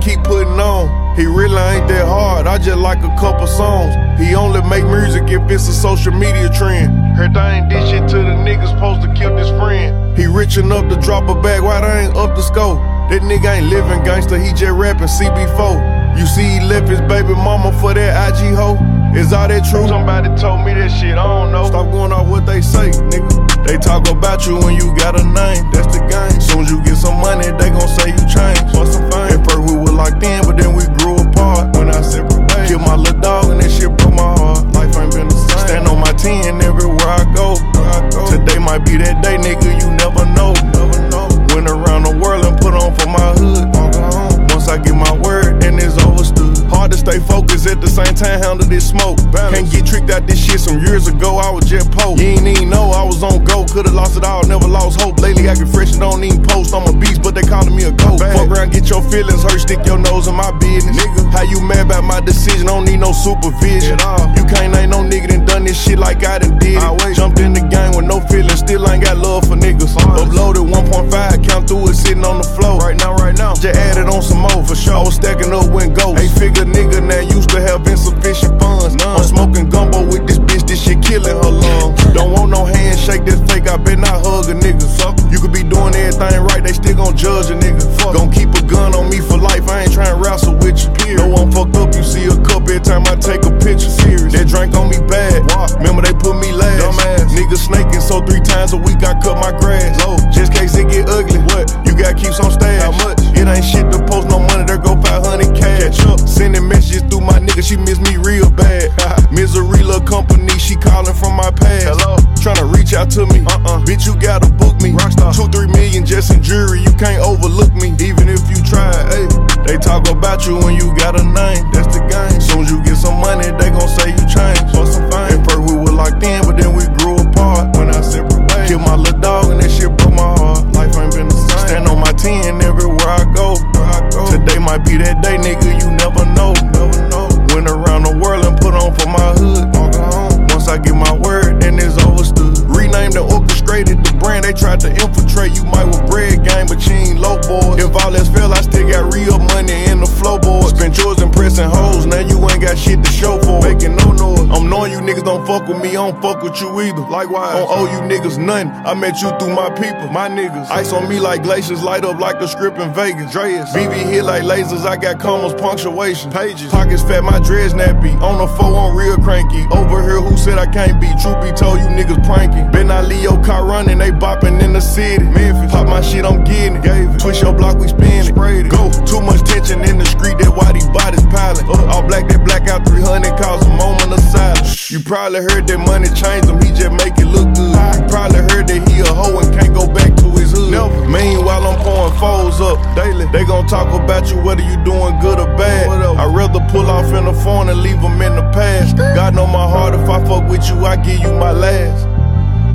keep putting on. He really ain't that hard, I just like a couple songs. He only make music if it's a social media trend. Heard I ain't this shit to the niggas supposed to kill this friend. He rich enough to drop a bag, why they ain't up the scope? That nigga ain't living gangster, he just rapping CB4. You see he left his baby mama for that IG hoe? Is all that true? Somebody told me that shit, I don't know. Stop going off what they say, nigga. They talk about you when you got a name, that's the game. Soon as you get some money, they gon' say you changed for some fame. At first we were locked in, but then we grew apart. When I separate ways, killed my little dog and that shit broke my heart. Life ain't been the same. Stand on my 10 everywhere I go. Today might be that day, nigga, you never know. Went around the world and put on for my hood. Once I get my word, then it's overstood. Hard to stay focused at the same time, handle this smoke. Can't get tricked out this shit some years ago, I was just post. You ain't even know I was on go, could've lost it all, never lost hope. Lately I get fresh and don't even post, I'm a beast, but they calling me a goat. Fuck around, get your feelings hurt, stick your nose in my business. Nigga, how you mad about my decision, don't need no supervision. You can't name no nigga that done this shit like I done did it. Jumped in the game with no feelings, still ain't got love for niggas. Uploaded 1.5, count through it, sitting on the floor. Right now, just added on some more for sure. I was stacking up when ghosts. 8-figure nigga now used to have insufficient funds. I'm smoking gumbo with this bitch, this shit killing her lungs. Don't want no handshake, that's fake, I bet not hug a nigga. You could be doing everything right, they still gon' judge a nigga. Gon' keep a gun on me for life, I ain't tryna wrestle with you. No, I'm fucked up, you see a cup every time I take a picture. Serious, that drink on me bad. Remember they put me last. Dumbass. Nigga snaking, so 3 times a week I cut my grass. Just case it get ugly, what? You gotta keep some stash. How much? It ain't shit to post no money, there go 500 cash. Catch up, sending messages through my nigga, she miss me real bad. Misery little company, she calling from my past. Hello, tryna reach out to me. Bitch, you gotta book me. Rockstar. 2-3 million just in jury, you can't overlook me. Even if you try, ayy. They talk about you when you got a name, that's the game. Soon as you get some money, they gon' say you changed for some fame. At first we were locked in, but then we grew apart. When I separate ways, killed my little dog and that shit broke my heart. Life ain't been the same. Stand on my 10 everywhere I go. Today might be that day, nigga, you never know. Went around the world and put on for my hood. Once I get my word, then it's overstood. Renamed and orchestrated the brand, they tried to infiltrate. You might with bread game, but you ain't low boys. If all else fail, I still got real money in the flow board. Spent yours impressing hoes, now you ain't got shit to show for. Making no noise. I'm knowing you niggas don't fuck with me, I don't fuck with you either. Likewise, I don't owe you niggas nothing. I met you through my people, my niggas. Ice on me like glaciers, light up like the strip in Vegas. Dreas, BB hit like lasers, I got commas, punctuation. Pages, pockets fat, my dreads nappy. On the 4, I'm real cranky. Over here, who said I can't be? Truth be told, you niggas pranking. Bet not leave your car running, they bopping in the city. Memphis, pop my shit, I'm getting it. Gave it. Twist your block, we spin it. Go, too much tension in the street, that why these bodies piling. All black, that black out 300, cause a moment of silence. You probably heard that money changed him, he just make it look good. You probably heard that he a hoe and can't go back to his hood. Never. Meanwhile, I'm pouring foes up daily. They gon' talk about you whether you doing good or bad. I'd rather pull off in the phone and leave them in the past. God know my heart, if I fuck with you, I give you my last.